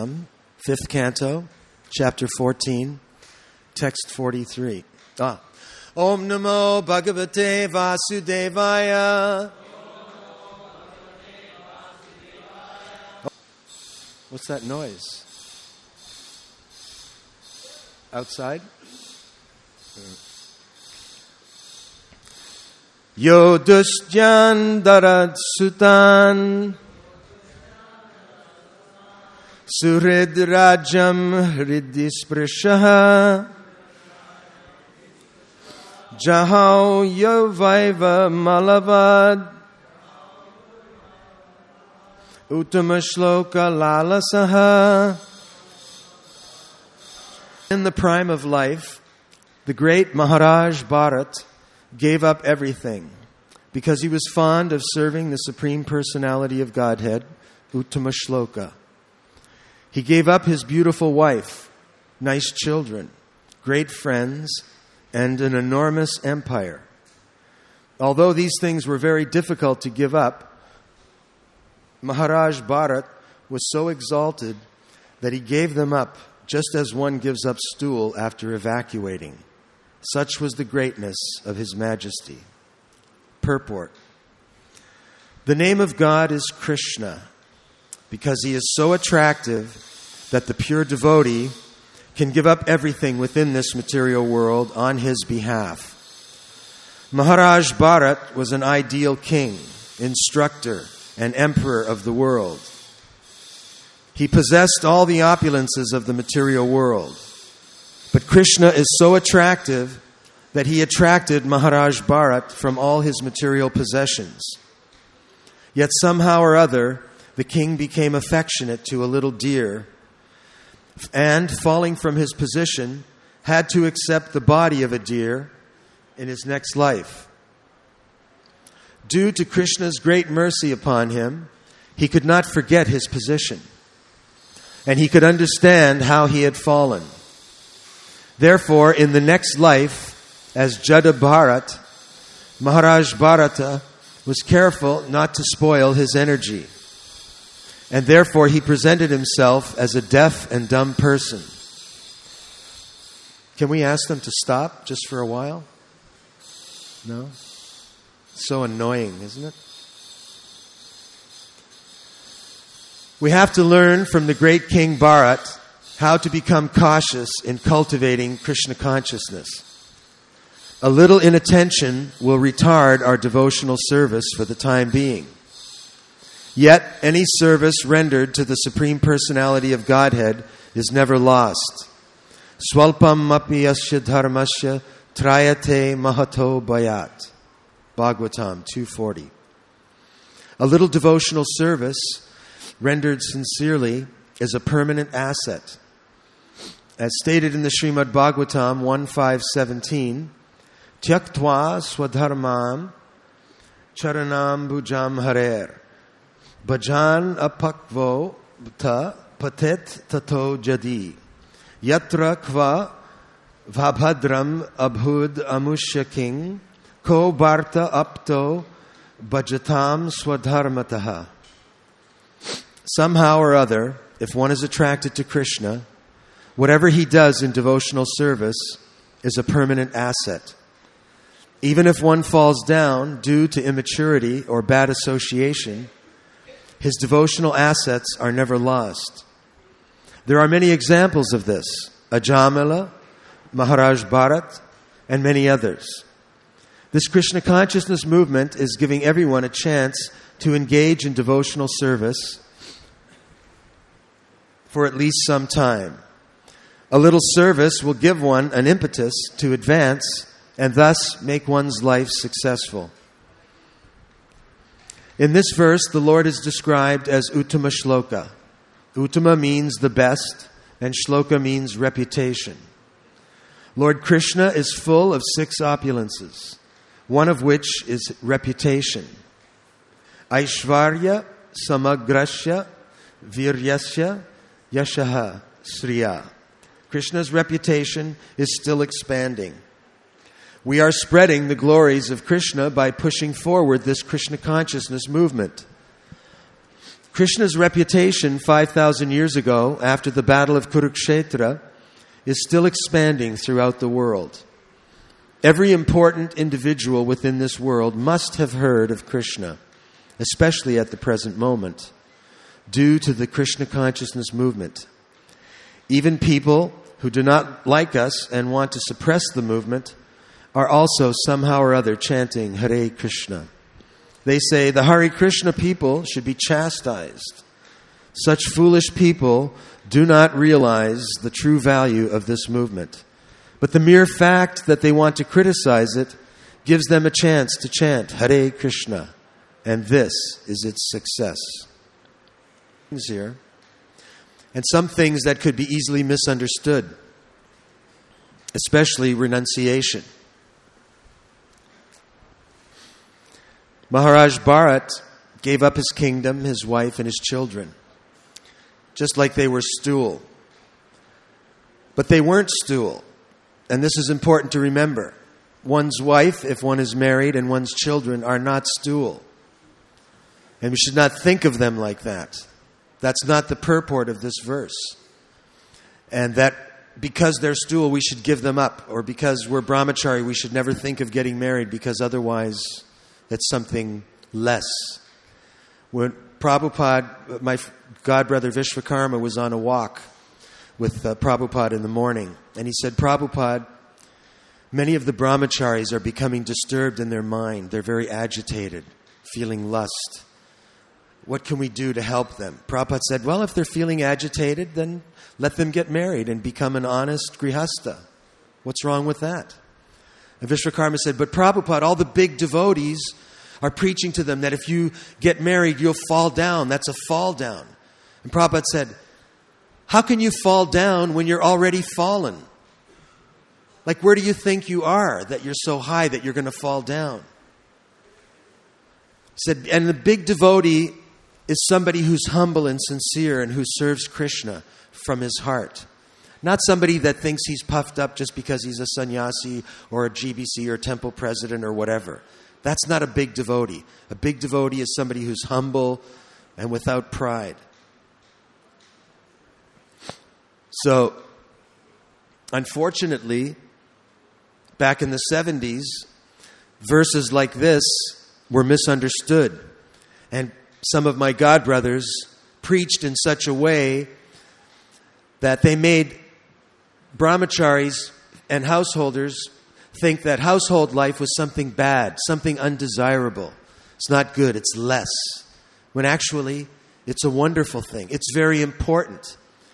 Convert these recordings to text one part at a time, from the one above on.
Bhagavatam, 5th canto, chapter 14, text 43. Om Namo Bhagavate Vasudevaya. What's that noise? Outside? Yo Dushyan Darad Sutan Surid Rajam Hridisprishaha Jahau Yovaiva Malavad Uttama Shloka Lalasaha. In the prime of life, the great Maharaj Bharat gave up everything because he was fond of serving the Supreme Personality of Godhead, Uttama Shloka. He gave up his beautiful wife, nice children, great friends, and an enormous empire. Although these things were very difficult to give up, Maharaj Bharat was so exalted that he gave them up just as one gives up stool after evacuating. Such was the greatness of His Majesty. Purport. The name of God is Krishna because He is so attractive that the pure devotee can give up everything within this material world on His behalf. Maharaj Bharat was an ideal king, instructor, and emperor of the world. He possessed all the opulences of the material world. But Krishna is so attractive that he attracted Maharaj Bharat from all his material possessions. Yet somehow or other, the king became affectionate to a little deer and, falling from his position, had to accept the body of a deer in his next life. Due to Krishna's great mercy upon him, he could not forget his position, and he could understand how he had fallen. Therefore, in the next life, as Jada Bharat, Maharaj Bharata was careful not to spoil his energy. And therefore, he presented himself as a deaf and dumb person. Can we ask them to stop just for a while? No? So annoying, isn't it? We have to learn from the great King Bharat how to become cautious in cultivating Krishna consciousness. A little inattention will retard our devotional service for the time being. Yet, any service rendered to the Supreme Personality of Godhead is never lost. Swalpam api asya dharmasya trayate mahato bayat. Bhagavatam 2:40. A little devotional service rendered sincerely is a permanent asset. As stated in the Srimad Bhagavatam 1.5.17, Tyaktva swadharmam charanam bhujam harer bhajan apakvo ta patet tato jadi yatra kva vabhadram abhud amushya king ko bharta apto bhajatam swadharmataha. Somehow or other, if one is attracted to Krishna, whatever he does in devotional service is a permanent asset. Even if one falls down due to immaturity or bad association, his devotional assets are never lost. There are many examples of this: Ajamila, Maharaj Bharat, and many others. This Krishna consciousness movement is giving everyone a chance to engage in devotional service for at least some time. A little service will give one an impetus to advance and thus make one's life successful. In this verse, the Lord is described as Uttama Shloka. Uttama means the best, and Shloka means reputation. Lord Krishna is full of 6 opulences, one of which is reputation. Aishvarya, Samagrasya, Viryasya, Yashaha, Sriya. Krishna's reputation is still expanding. We are spreading the glories of Krishna by pushing forward this Krishna consciousness movement. Krishna's reputation 5,000 years ago, after the Battle of Kurukshetra, is still expanding throughout the world. Every important individual within this world must have heard of Krishna, especially at the present moment, due to the Krishna consciousness movement. Even people who do not like us and want to suppress the movement are also somehow or other chanting Hare Krishna. They say the Hare Krishna people should be chastised. Such foolish people do not realize the true value of this movement. But the mere fact that they want to criticize it gives them a chance to chant Hare Krishna. And this is its success. Here. And some things that could be easily misunderstood, especially renunciation. Maharaj Bharat gave up his kingdom, his wife, and his children, just like they were stool. But they weren't stool. And this is important to remember. One's wife, if one is married, and one's children are not stool. And we should not think of them like that. That's not the purport of this verse. And that because they're stool, we should give them up. Or because we're brahmachari, we should never think of getting married, because otherwise it's something less. When Prabhupada, my godbrother Vishwakarma, was on a walk with Prabhupada in the morning. And he said, Prabhupada, many of the brahmacharis are becoming disturbed in their mind. They're very agitated, feeling lust. What can we do to help them? Prabhupada said, well, if they're feeling agitated, then let them get married and become an honest grihasta. What's wrong with that? And Vishwakarma said, but Prabhupada, all the big devotees are preaching to them that if you get married, you'll fall down. That's a fall down. And Prabhupada said, how can you fall down when you're already fallen? Like, where do you think you are that you're so high that you're going to fall down? He said, and the big devotee is somebody who's humble and sincere and who serves Krishna from his heart. Not somebody that thinks he's puffed up just because he's a sannyasi or a GBC or temple president or whatever. That's not a big devotee. A big devotee is somebody who's humble and without pride. So, unfortunately, back in the 70s, verses like this were misunderstood. And some of my godbrothers preached in such a way that they made brahmacharis and householders think that household life was something bad, something undesirable. It's not good, it's less. When actually, it's a wonderful thing. It's very important.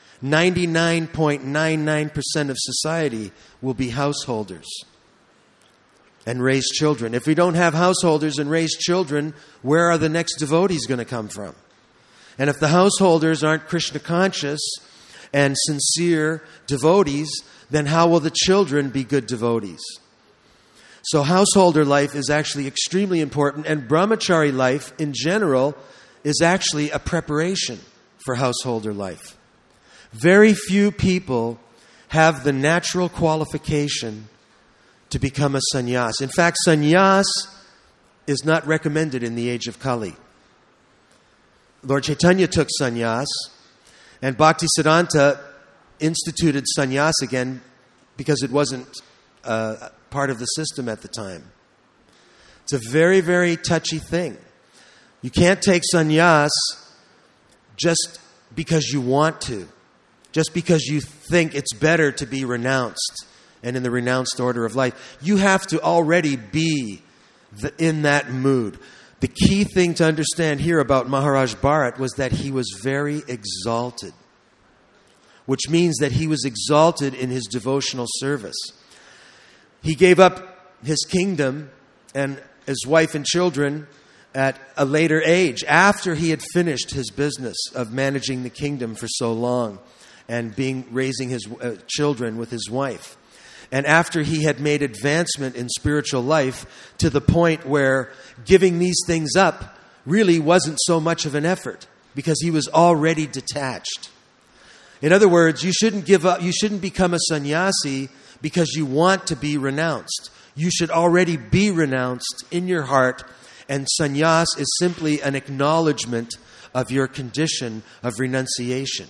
99.99% of society will be householders and raise children. If we don't have householders and raise children, where are the next devotees going to come from? And if the householders aren't Krishna conscious and sincere devotees, then how will the children be good devotees? So householder life is actually extremely important, and brahmachari life in general is actually a preparation for householder life. Very few people have the natural qualification to become a sannyas. In fact, sannyas is not recommended in the age of Kali. Lord Chaitanya took sannyas, and Bhaktisiddhanta instituted sannyas again because it wasn't part of the system at the time. It's a very, very touchy thing. You can't take sannyas just because you want to, just because you think it's better to be renounced and in the renounced order of life. You have to already be in that mood. The key thing to understand here about Maharaj Bharat was that he was very exalted, which means that he was exalted in his devotional service. He gave up his kingdom and his wife and children at a later age, after he had finished his business of managing the kingdom for so long and raising his children with his wife. And after he had made advancement in spiritual life to the point where giving these things up really wasn't so much of an effort because he was already detached. In other words, you shouldn't give up, you shouldn't become a sannyasi because you want to be renounced. You should already be renounced in your heart And sannyas is simply an acknowledgement of your condition of renunciation.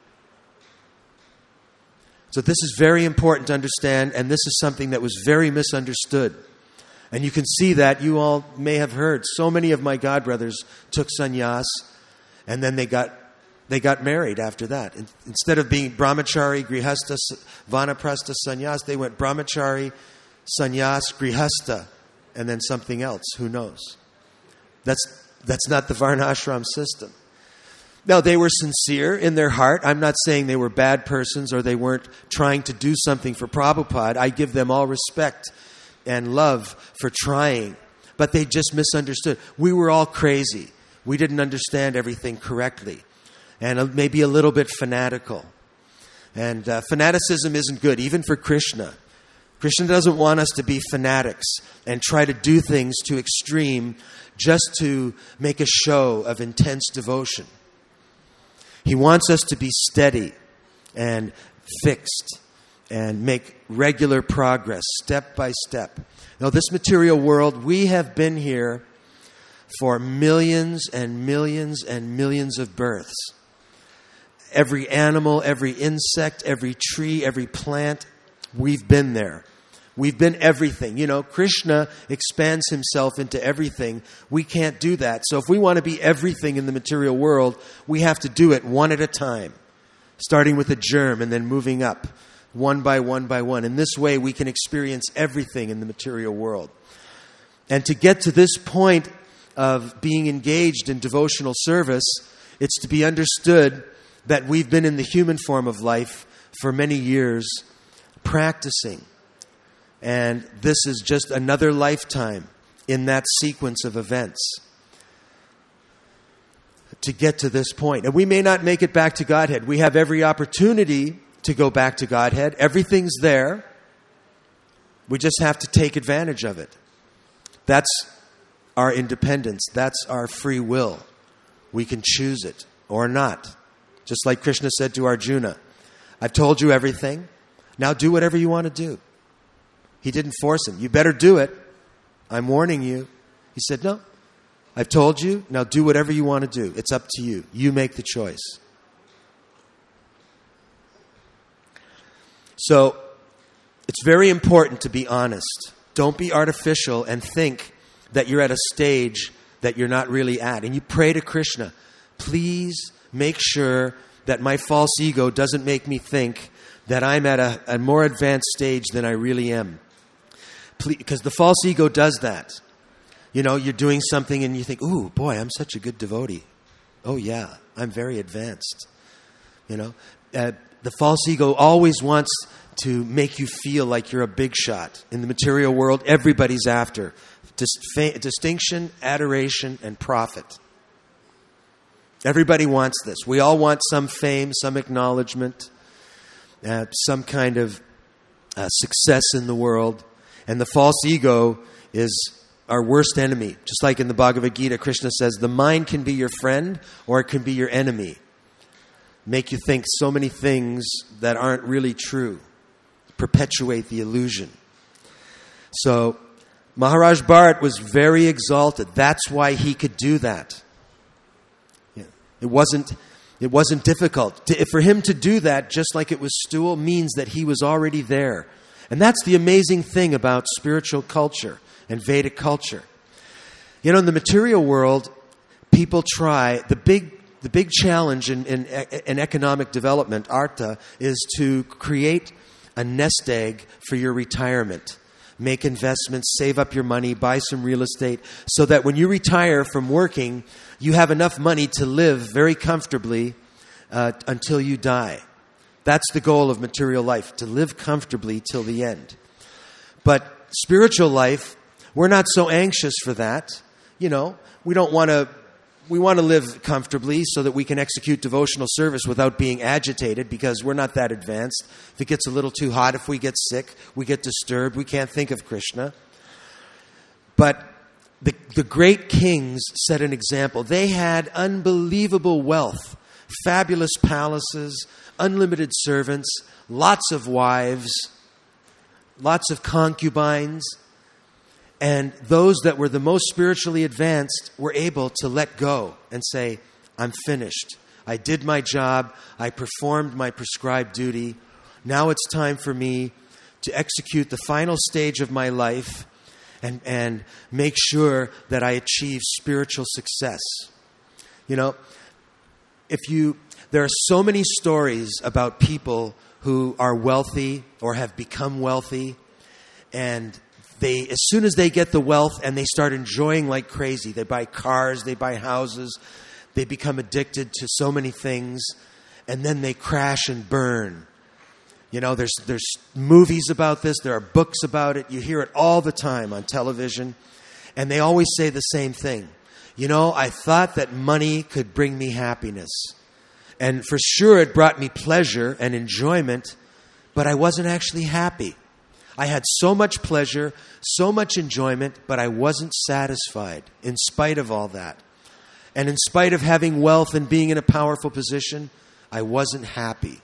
So this is very important to understand, and this is something that was very misunderstood. And you can see that. You all may have heard. So many of my godbrothers took sannyas, and then they got married after that. Instead of being brahmachari, grihastha, vanaprastha, sannyas, they went brahmachari, sannyas, grihastha, and then something else. Who knows? That's not the varnashram system. Now, they were sincere in their heart. I'm not saying they were bad persons or they weren't trying to do something for Prabhupada. I give them all respect and love for trying. But they just misunderstood. We were all crazy. We didn't understand everything correctly. And maybe a little bit fanatical. And fanaticism isn't good, even for Krishna. Krishna doesn't want us to be fanatics and try to do things to extreme just to make a show of intense devotion. He wants us to be steady and fixed and make regular progress, step by step. Now, this material world, we have been here for millions and millions and millions of births. Every animal, every insect, every tree, every plant, we've been there. We've been everything. You know, Krishna expands himself into everything. We can't do that. So if we want to be everything in the material world, we have to do it one at a time, starting with a germ and then moving up one by one by one. In this way, we can experience everything in the material world. And to get to this point of being engaged in devotional service, it's to be understood that we've been in the human form of life for many years practicing. And this is just another lifetime in that sequence of events to get to this point. And we may not make it back to Godhead. We have every opportunity to go back to Godhead. Everything's there. We just have to take advantage of it. That's our independence. That's our free will. We can choose it or not. Just like Krishna said to Arjuna, I've told you everything. Now do whatever you want to do. He didn't force him. You better do it. I'm warning you. He said, no, I've told you. Now do whatever you want to do. It's up to you. You make the choice. So it's very important to be honest. Don't be artificial and think that you're at a stage that you're not really at. And you pray to Krishna, please make sure that my false ego doesn't make me think that I'm at a more advanced stage than I really am. Because the false ego does that. You know, you're doing something and you think, ooh, boy, I'm such a good devotee. Oh, yeah, I'm very advanced. You know, the false ego always wants to make you feel like you're a big shot. In the material world, everybody's after distinction, adoration, and profit. Everybody wants this. We all want some fame, some acknowledgement, some kind of success in the world. And the false ego is our worst enemy. Just like in the Bhagavad Gita, Krishna says, the mind can be your friend or it can be your enemy. Make you think so many things that aren't really true. Perpetuate the illusion. So Maharaj Bharat was very exalted. That's why he could do that. It wasn't difficult. For him to do that, just like it was stool, means that he was already there. And that's the amazing thing about spiritual culture and Vedic culture. You know, in the material world, people try, the big challenge in economic development, artha, is to create a nest egg for your retirement. Make investments, save up your money, buy some real estate, so that when you retire from working, you have enough money to live very comfortably until you die. That's the goal of material life, to live comfortably till the end. But spiritual life, we're not so anxious for that. You know, we want to live comfortably so that we can execute devotional service without being agitated, because we're not that advanced. If it gets a little too hot, if we get sick, we get disturbed, we can't think of Krishna. But the great kings set an example. They had unbelievable wealth, fabulous palaces, unlimited servants, lots of wives, lots of concubines. And those that were the most spiritually advanced were able to let go and say, I'm finished. I did my job. I performed my prescribed duty. Now it's time for me to execute the final stage of my life and make sure that I achieve spiritual success. You know, there are so many stories about people who are wealthy or have become wealthy, and as soon as they get the wealth and they start enjoying like crazy, they buy cars, they buy houses, they become addicted to so many things, and then they crash and burn. You know, there's movies about this, there are books about it, you hear it all the time on television, and they always say the same thing. You know, I thought that money could bring me happiness. And for sure it brought me pleasure and enjoyment, but I wasn't actually happy. I had so much pleasure, so much enjoyment, but I wasn't satisfied in spite of all that. And in spite of having wealth and being in a powerful position, I wasn't happy.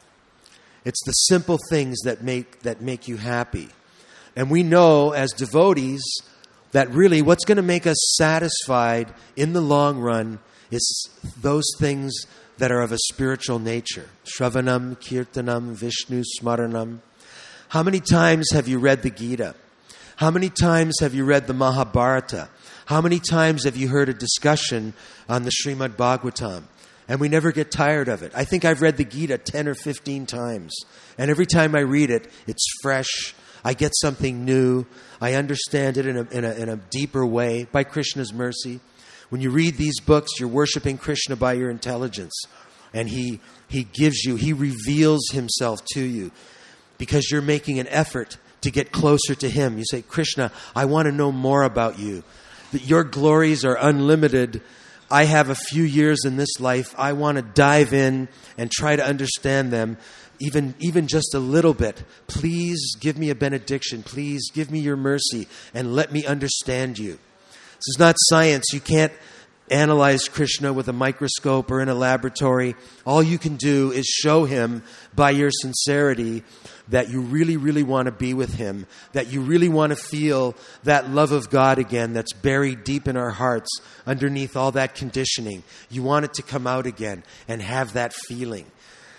It's the simple things that make you happy. And we know as devotees that really what's going to make us satisfied in the long run is those things that are of a spiritual nature. Shravanam, Kirtanam, Vishnu Smaranam. How many times have you read the Gita? How many times have you read the Mahabharata? How many times have you heard a discussion on the Srimad Bhagavatam? And we never get tired of it. I think I've read the Gita 10 or 15 times. And every time I read it, it's fresh. I get something new. I understand it in a deeper way by Krishna's mercy. When you read these books, you're worshiping Krishna by your intelligence. And he reveals himself to you because you're making an effort to get closer to him. You say, Krishna, I want to know more about you. That your glories are unlimited. I have a few years in this life. I want to dive in and try to understand them, even just a little bit. Please give me a benediction. Please give me your mercy and let me understand you. This is not science. You can't analyze Krishna with a microscope or in a laboratory. All you can do is show him by your sincerity that you really, really want to be with him, that you really want to feel that love of God again that's buried deep in our hearts underneath all that conditioning. You want it to come out again and have that feeling.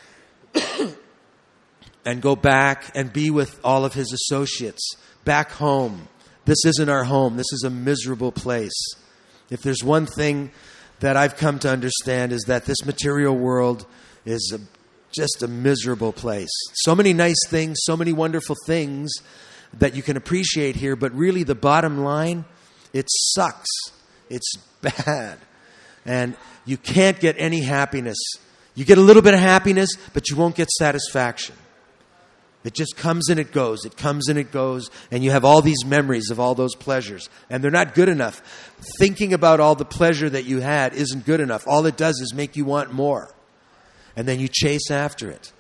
And go back and be with all of his associates back home. This isn't our home. This is a miserable place. If there's one thing that I've come to understand is that this material world is just a miserable place. So many nice things, so many wonderful things that you can appreciate here, but really the bottom line, it sucks. It's bad. And you can't get any happiness. You get a little bit of happiness, but you won't get satisfaction. It just comes and it goes. It comes and it goes. And you have all these memories of all those pleasures. And they're not good enough. Thinking about all the pleasure that you had isn't good enough. All it does is make you want more. And then you chase after it.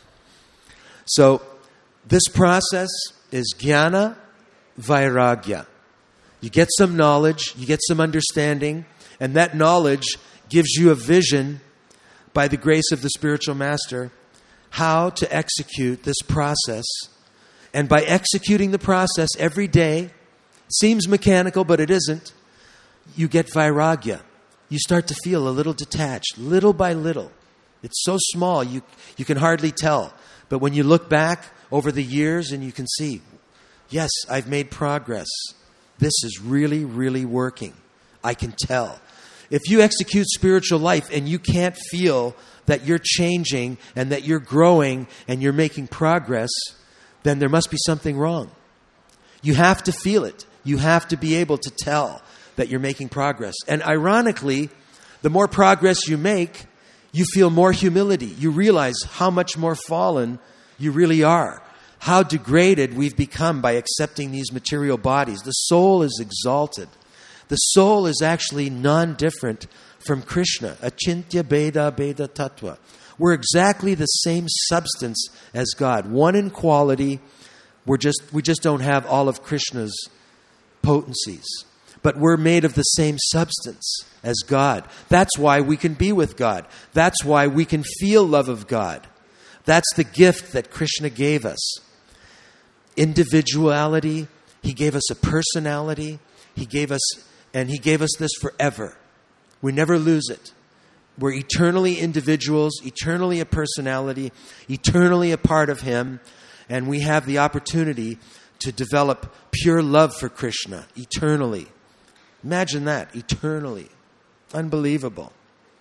So this process is jnana vairagya. You get some knowledge. You get some understanding. And that knowledge gives you a vision by the grace of the spiritual master how to execute this process. And by executing the process every day, seems mechanical, but it isn't, you get vairagya. You start to feel a little detached, little by little. It's so small, you can hardly tell. But when you look back over the years and you can see, yes, I've made progress. This is really, really working. I can tell. If you execute spiritual life and you can't feel that you're changing and that you're growing and you're making progress, then there must be something wrong. You have to feel it. You have to be able to tell that you're making progress. And ironically, the more progress you make, you feel more humility. You realize how much more fallen you really are. How degraded we've become by accepting these material bodies. The soul is exalted. The soul is actually non-different from Krishna. Achintya Beda Beda Tattva. We're exactly the same substance as God. One in quality. We just don't have all of Krishna's potencies. But we're made of the same substance as God. That's why we can be with God. That's why we can feel love of God. That's the gift that Krishna gave us. Individuality He gave us a personality. He gave us this forever. We never lose it. We're eternally individuals, eternally a personality, eternally a part of Him, and we have the opportunity to develop pure love for Krishna eternally. Imagine that, eternally. Unbelievable.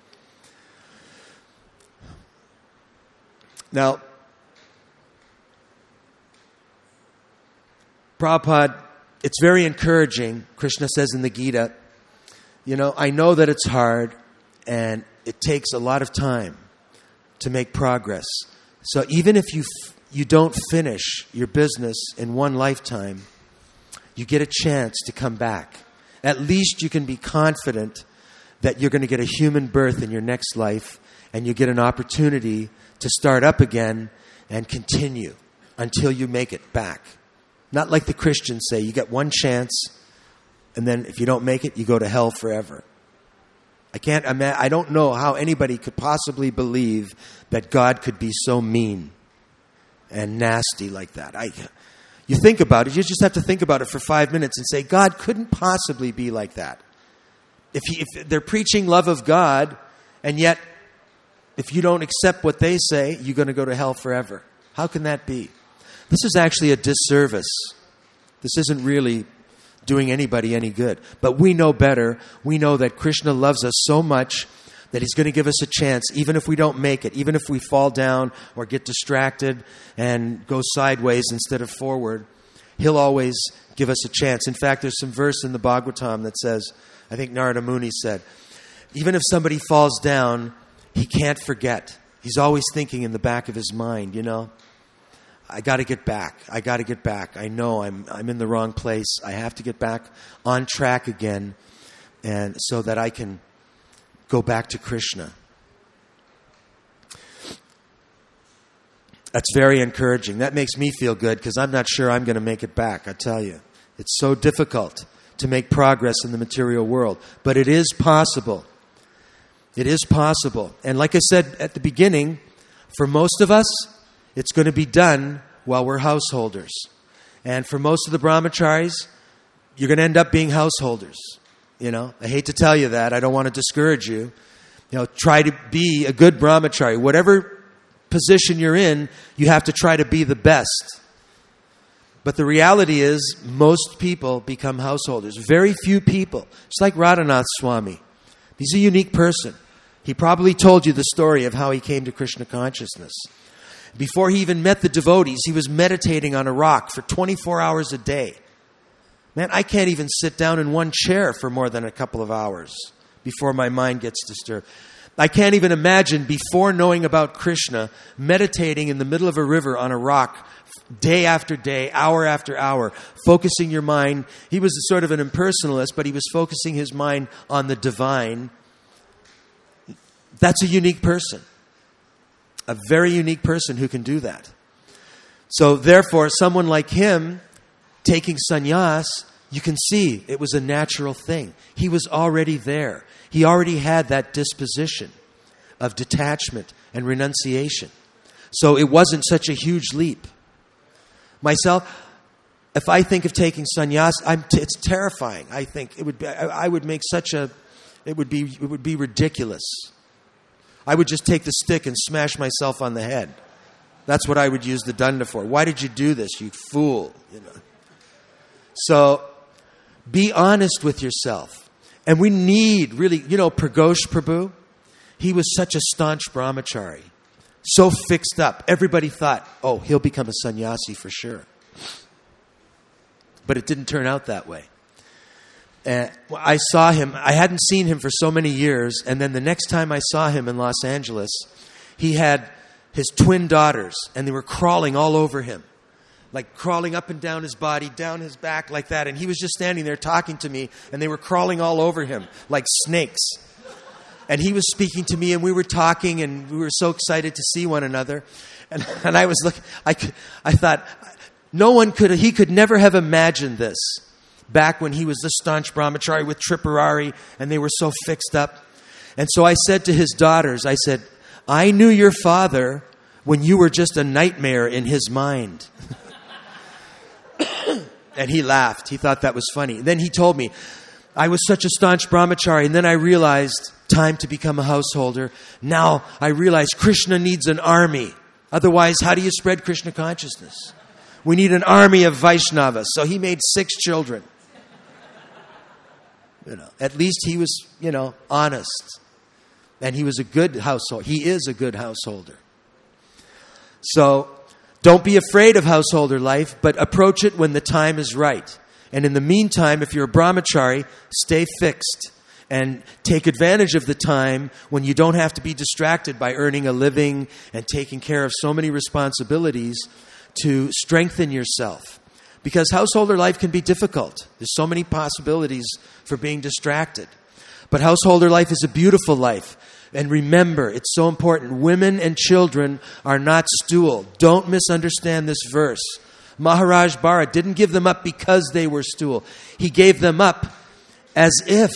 Now, Prabhupada, it's very encouraging, Krishna says in the Gita, I know that it's hard and it takes a lot of time to make progress. So even if you don't finish your business in one lifetime, you get a chance to come back. At least you can be confident that you're going to get a human birth in your next life, and you get an opportunity to start up again and continue until you make it back. Not like the Christians say, you get one chance, and then if you don't make it, you go to hell forever. I don't know how anybody could possibly believe that God could be so mean and nasty like that. You think about it, you just have to think about it for 5 minutes and say, God couldn't possibly be like that. If they're preaching love of God, and yet if you don't accept what they say, you're going to go to hell forever. How can that be? This is actually a disservice. This isn't really doing anybody any good. But we know better. We know that Krishna loves us so much that He's going to give us a chance, even if we don't make it, even if we fall down or get distracted and go sideways instead of forward. He'll always give us a chance. In fact, there's some verse in the Bhagavatam that says, I think Narada Muni said, even if somebody falls down, he can't forget. He's always thinking in the back of his mind, I got to get back. I got to get back. I know I'm in the wrong place. I have to get back on track again, and so that I can go back to Krishna. That's very encouraging. That makes me feel good because I'm not sure I'm going to make it back, I tell you. It's so difficult to make progress in the material world. But it is possible. It is possible. And like I said at the beginning, for most of us, it's going to be done while we're householders. And for most of the brahmacharis, you're going to end up being householders. I hate to tell you that. I don't want to discourage you. Try to be a good brahmachari. Whatever position you're in, you have to try to be the best. But the reality is, most people become householders. Very few people. Just like Radhanath Swami. He's a unique person. He probably told you the story of how he came to Krishna consciousness. Before he even met the devotees, he was meditating on a rock for 24 hours a day. Man, I can't even sit down in one chair for more than a couple of hours before my mind gets disturbed. I can't even imagine, before knowing about Krishna, meditating in the middle of a river on a rock day after day, hour after hour, focusing your mind. He was sort of an impersonalist, but he was focusing his mind on the divine. That's a unique person. A very unique person who can do that. So therefore, someone like him taking sannyas, you can see it was a natural thing. He was already there. He already had that disposition of detachment and renunciation. So it wasn't such a huge leap. Myself, if I think of taking sannyas, it's terrifying. I think it would be. I would make such a. It would be ridiculous. I would just take the stick and smash myself on the head. That's what I would use the danda for. Why did you do this, you fool? So be honest with yourself. And we need really, Pragosh Prabhu, he was such a staunch brahmachari. So fixed up. Everybody thought, he'll become a sannyasi for sure. But it didn't turn out that way. I saw him. I hadn't seen him for so many years. And then the next time I saw him in Los Angeles, he had his twin daughters, and they were crawling all over him. Like crawling up and down his body, down his back like that. And he was just standing there talking to me, and they were crawling all over him like snakes. And he was speaking to me, and we were talking, and we were so excited to see one another. And I was looking, I thought, he could never have imagined this back when he was the staunch brahmachari with Tripurari, and they were so fixed up. And so I said to his daughters, I said, I knew your father when you were just a nightmare in his mind. And he laughed. He thought that was funny. Then he told me, I was such a staunch brahmachari, and then I realized time to become a householder. Now I realize Krishna needs an army. Otherwise, how do you spread Krishna consciousness? We need an army of Vaishnavas. So he made 6 children. At least he was, honest. And he was a good householder. He is a good householder. So don't be afraid of householder life, but approach it when the time is right. And in the meantime, if you're a brahmachari, stay fixed and take advantage of the time when you don't have to be distracted by earning a living and taking care of so many responsibilities to strengthen yourself. Because householder life can be difficult. There's so many possibilities for being distracted. But householder life is a beautiful life. And remember, it's so important. Women and children are not stool. Don't misunderstand this verse. Maharaj Bharat didn't give them up because they were stool. He gave them up as if,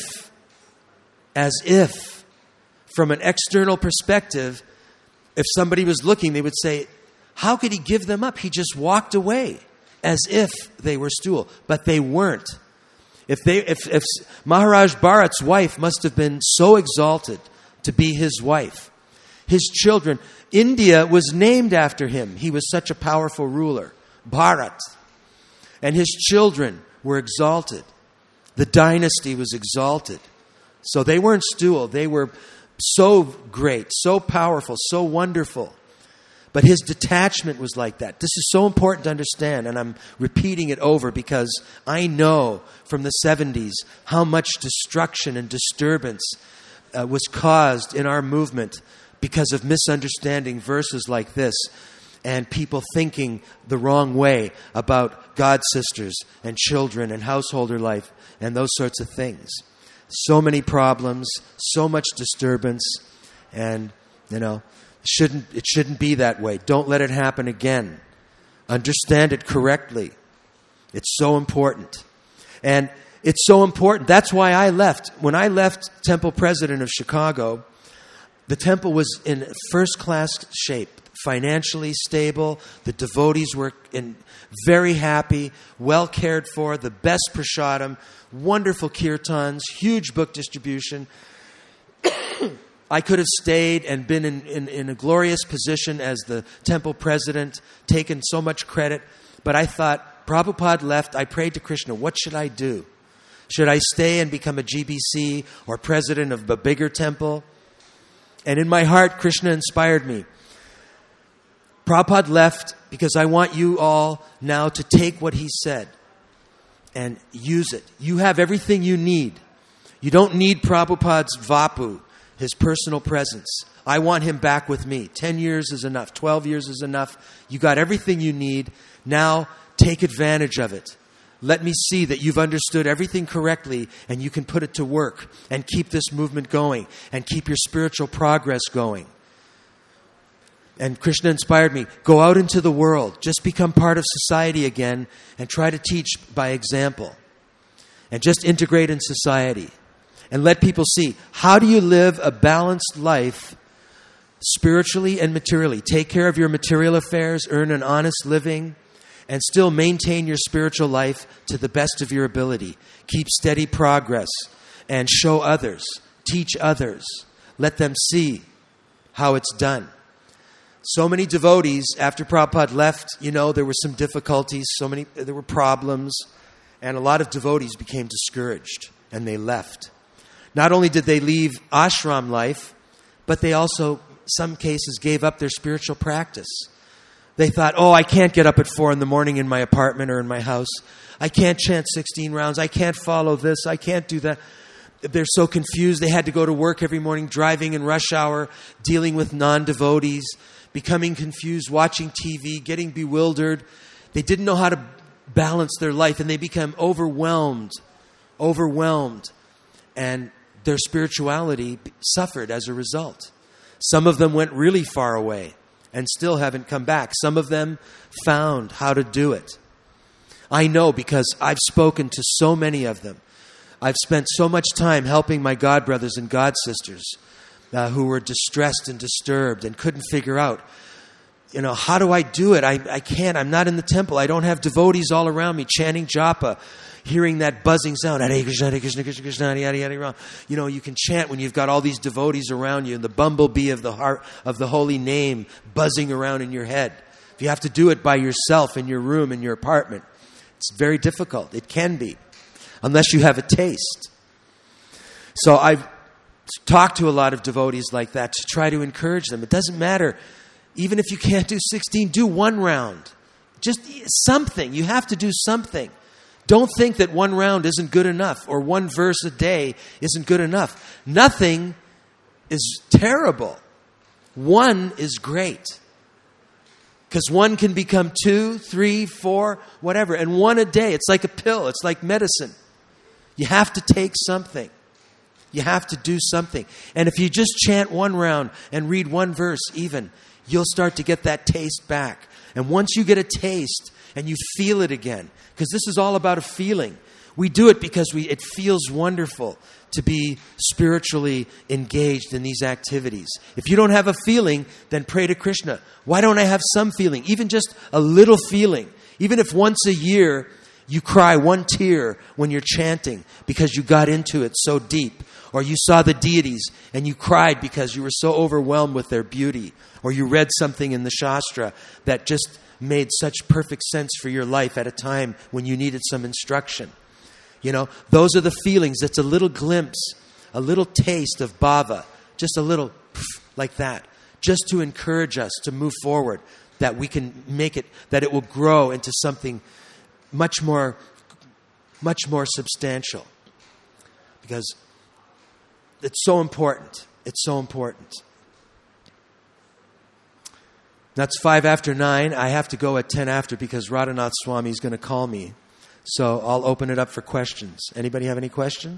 from an external perspective, if somebody was looking, they would say, how could he give them up? He just walked away as if they were stool. But they weren't. If Maharaj Bharat's wife must have been so exalted to be his wife. His children, India was named after him. He was such a powerful ruler. Bharat. And his children were exalted. The dynasty was exalted. So they weren't stool. They were so great, so powerful, so wonderful. But his detachment was like that. This is so important to understand, and I'm repeating it over because I know from the 70s how much destruction and disturbance was caused in our movement because of misunderstanding verses like this and people thinking the wrong way about God sisters and children and householder life and those sorts of things. So many problems, so much disturbance, and, it shouldn't be that way. Don't let it happen again. Understand it correctly. It's so important. And it's so important. That's why I left. When I left temple president of Chicago, the temple was in first-class shape, financially stable. The devotees were very happy, well cared for, the best prasadam, wonderful kirtans, huge book distribution. I could have stayed and been in a glorious position as the temple president, taken so much credit. But I thought, Prabhupada left. I prayed to Krishna, what should I do? Should I stay and become a GBC or president of a bigger temple? And in my heart, Krishna inspired me. Prabhupada left because I want you all now to take what he said and use it. You have everything you need. You don't need Prabhupada's vapu, his personal presence. I want him back with me. 10 years is enough. 12 years is enough. You got everything you need. Now take advantage of it. Let me see that you've understood everything correctly and you can put it to work and keep this movement going and keep your spiritual progress going. And Krishna inspired me, go out into the world, just become part of society again and try to teach by example. And just integrate in society. And let people see, how do you live a balanced life spiritually and materially? Take care of your material affairs, earn an honest living, and still maintain your spiritual life to the best of your ability. Keep steady progress and show others, teach others. Let them see how it's done. So many devotees, after Prabhupada left, there were some difficulties, there were problems, and a lot of devotees became discouraged, and they left. Not only did they leave ashram life, but they also, some cases, gave up their spiritual practice. They thought, I can't get up at 4 a.m. in my apartment or in my house. I can't chant 16 rounds. I can't follow this. I can't do that. They're so confused. They had to go to work every morning, driving in rush hour, dealing with non-devotees, becoming confused, watching TV, getting bewildered. They didn't know how to balance their life, and they became overwhelmed. And their spirituality suffered as a result. Some of them went really far away and still haven't come back. Some of them found how to do it. I know because I've spoken to so many of them. I've spent so much time helping my God brothers and God sisters who were distressed and disturbed and couldn't figure out how do I do it? I can't. I'm not in the temple. I don't have devotees all around me chanting japa, hearing that buzzing sound. Hare Krishna, Hare Krishna, Krishna Krishna, Hare Hare, Hare Ram. You can chant when you've got all these devotees around you and the bumblebee of the heart of the holy name buzzing around in your head. If you have to do it by yourself in your room, in your apartment, it's very difficult. It can be, unless you have a taste. So I've talked to a lot of devotees like that to try to encourage them. It doesn't matter. Even if you can't do 16, do one round. Just something. You have to do something. Don't think that one round isn't good enough or one verse a day isn't good enough. Nothing is terrible. One is great. Because one can become 2, 3, 4, whatever. And one a day, it's like a pill. It's like medicine. You have to take something. You have to do something. And if you just chant one round and read one verse even, you'll start to get that taste back. And once you get a taste and you feel it again, because this is all about a feeling. We do it because it feels wonderful to be spiritually engaged in these activities. If you don't have a feeling, then pray to Krishna. Why don't I have some feeling? Even just a little feeling. Even if once a year you cry one tear when you're chanting because you got into it so deep. Or you saw the deities and you cried because you were so overwhelmed with their beauty. Or you read something in the Shastra that just made such perfect sense for your life at a time when you needed some instruction. Those are the feelings. It's a little glimpse, a little taste of bhava, just a little like that, just to encourage us to move forward, that we can make it, that it will grow into something much more substantial. Because it's so important. It's so important. That's 5 after 9. I have to go at 10 after because Radhanath Swami is going to call me. So I'll open it up for questions. Anybody have any questions?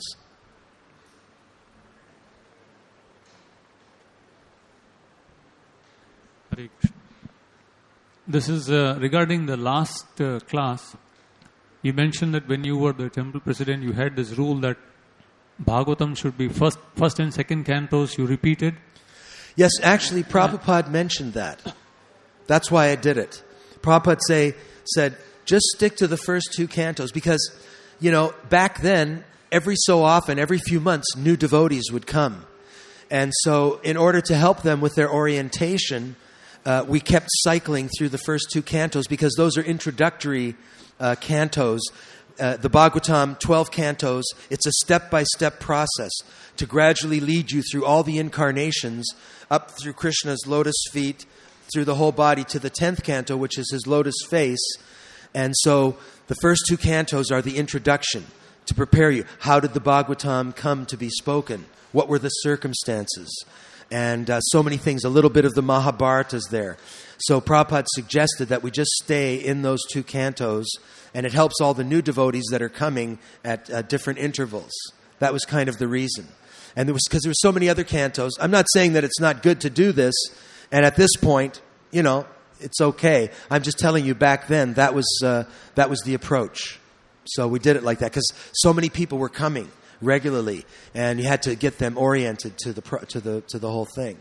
Hare Krishna. This is regarding the last class. You mentioned that when you were the temple president, you had this rule that Bhagavatam should be first and second cantos. You repeated. Yes, actually, Prabhupada mentioned that. That's why I did it. Prabhupada said, just stick to the first 2 cantos because, back then, every so often, every few months, new devotees would come. And so in order to help them with their orientation, we kept cycling through the first 2 cantos because those are introductory cantos. The Bhagavatam, 12 cantos, it's a step-by-step process to gradually lead you through all the incarnations, up through Krishna's lotus feet, through the whole body to the 10th canto, which is his lotus face. And so the first 2 cantos are the introduction to prepare you. How did the Bhagavatam come to be spoken? What were the circumstances? And so many things. A little bit of the Mahabharata is there. So Prabhupada suggested that we just stay in those 2 cantos, and it helps all the new devotees that are coming at different intervals. That was kind of the reason. And because there were so many other cantos. I'm not saying that it's not good to do this, and at this point, it's okay. I'm just telling you back then that was the approach. So we did it like that because so many people were coming regularly, and you had to get them oriented to the whole thing.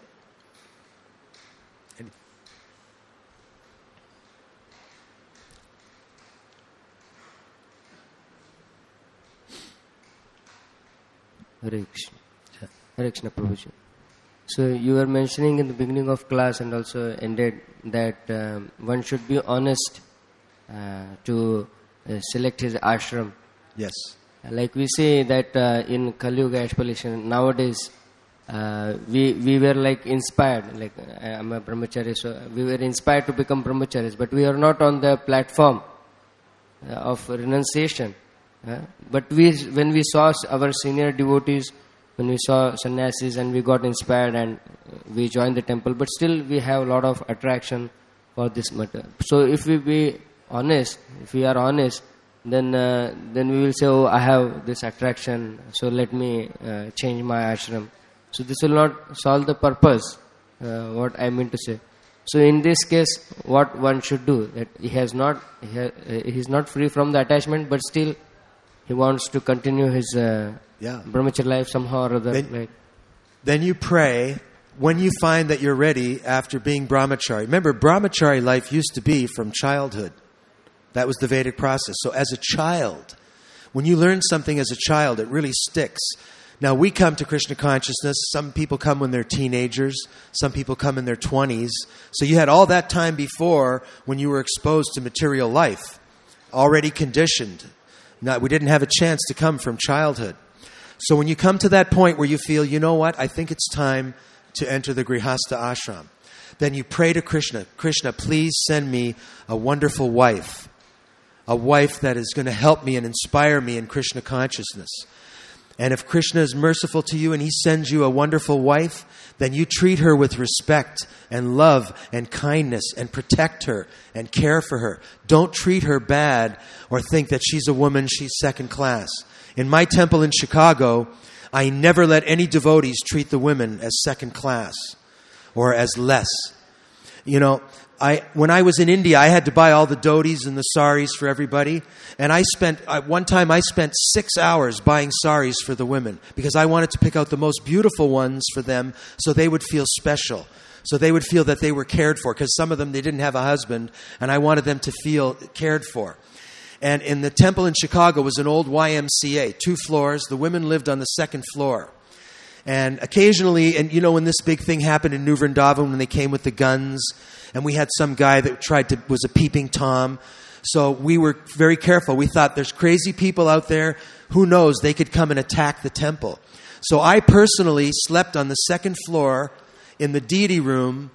Hare Krishna. Hare Krishna Prabhuji. So you were mentioning in the beginning of class and also ended that one should be honest to select his ashram. Yes. Like we say that in Kali Yuga aspiration, nowadays we were like inspired, like I'm a brahmachari, so we were inspired to become brahmacharis, but we are not on the platform of renunciation. But when we saw our senior devotees, when we saw sannyasis and we got inspired and we joined the temple, but still we have a lot of attraction for this matter. So if we are honest, then we will say, oh, I have this attraction, so let me change my ashram. So this will not solve the purpose, what I mean to say. So in this case, what one should do, that he is not free from the attachment, but still he wants to continue his brahmacharya life somehow or other. Then you pray when you find that you're ready after being brahmachari. Remember, brahmachari life used to be from childhood. That was the Vedic process. So as a child, when you learn something as a child, it really sticks. Now, we come to Krishna consciousness. Some people come when they're teenagers. Some people come in their 20s. So you had all that time before when you were exposed to material life, already conditioned. Now, we didn't have a chance to come from childhood. So when you come to that point where you feel, you know what, I think it's time to enter the Grihastha ashram, then you pray to Krishna, Krishna, please send me a wonderful wife, a wife that is going to help me and inspire me in Krishna consciousness. And if Krishna is merciful to you and he sends you a wonderful wife, then you treat her with respect and love and kindness and protect her and care for her. Don't treat her bad or think that she's a woman, she's second class. In my temple in Chicago, I never let any devotees treat the women as second class or as less. You know, when I was in India, I had to buy all the dhotis and the saris for everybody. And one time I spent 6 hours buying saris for the women because I wanted to pick out the most beautiful ones for them so they would feel special. So they would feel that they were cared for, because some of them, they didn't have a husband, and I wanted them to feel cared for. And in the temple in Chicago was an old YMCA, 2 floors. The women lived on the 2nd floor. And occasionally, and you know when this big thing happened in New Vrindavan when they came with the guns, and we had some guy that was a peeping Tom. So we were very careful. We thought there's crazy people out there. Who knows? They could come and attack the temple. So I personally slept on the 2nd floor in the deity room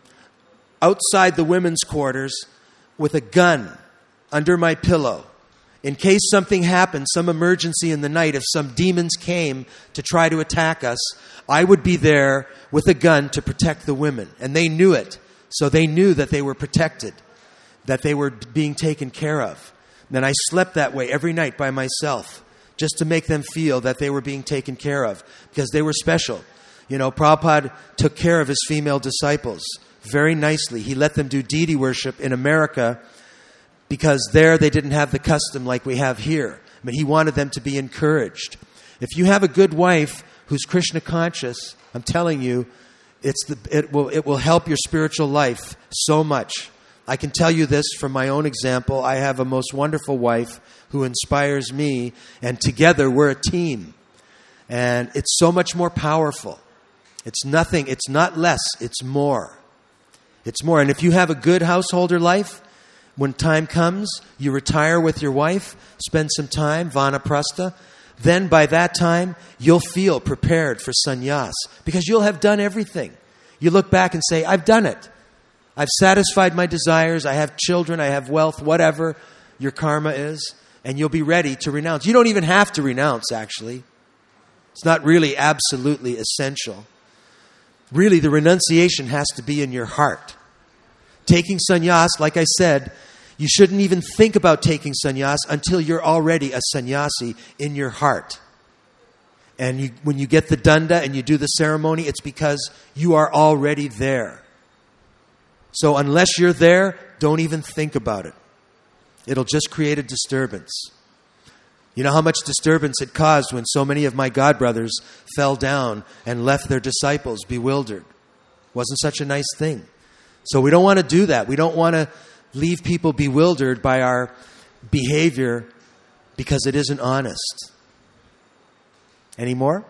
outside the women's quarters with a gun under my pillow. In case something happened, some emergency in the night, if some demons came to try to attack us, I would be there with a gun to protect the women. And they knew it. So they knew that they were protected, that they were being taken care of. And I slept that way every night by myself, just to make them feel that they were being taken care of, because they were special. You know, Prabhupada took care of his female disciples very nicely. He let them do deity worship in America because there they didn't have the custom like we have here. But he wanted them to be encouraged. If you have a good wife who's Krishna conscious, I'm telling you, it will help your spiritual life so much. I can tell you this from my own example. I have a most wonderful wife who inspires me, and together we're a team. And it's so much more powerful. It's not less, it's more. It's more. And if you have a good householder life, when time comes, you retire with your wife, spend some time, vanaprastha, then by that time, you'll feel prepared for sannyas because you'll have done everything. You look back and say, I've done it. I've satisfied my desires. I have children. I have wealth, whatever your karma is. And you'll be ready to renounce. You don't even have to renounce, actually. It's not really absolutely essential. Really, the renunciation has to be in your heart. Taking sannyas, like I said, you shouldn't even think about taking sannyas until you're already a sannyasi in your heart. And when you get the danda and you do the ceremony, it's because you are already there. So unless you're there, don't even think about it. It'll just create a disturbance. You know how much disturbance it caused when so many of my godbrothers fell down and left their disciples bewildered. Wasn't such a nice thing. So we don't want to do that. We don't want to leave people bewildered by our behavior because it isn't honest. Any more?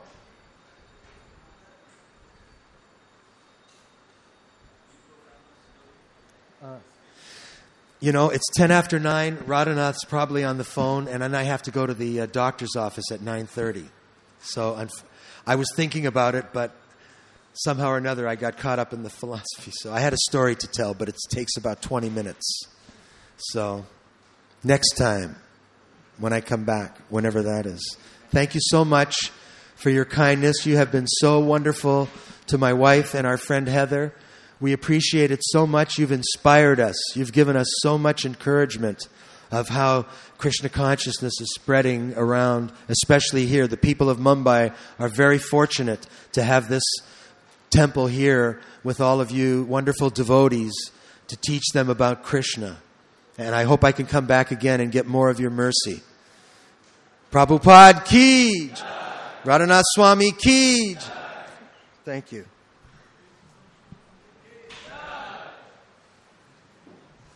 You know, it's 10 after 9. Radhanath's probably on the phone, and then I have to go to the doctor's office at 9:30. So I was thinking about it, but somehow or another I got caught up in the philosophy. So I had a story to tell, but it takes about 20 minutes. So next time, when I come back, whenever that is. Thank you so much for your kindness. You have been so wonderful to my wife and our friend Heather. We appreciate it so much. You've inspired us. You've given us so much encouragement of how Krishna consciousness is spreading around, especially here. The people of Mumbai are very fortunate to have this temple here with all of you wonderful devotees to teach them about Krishna. And I hope I can come back again and get more of your mercy. Prabhupada ki jai. Radhanath Swami ki jai. Thank you.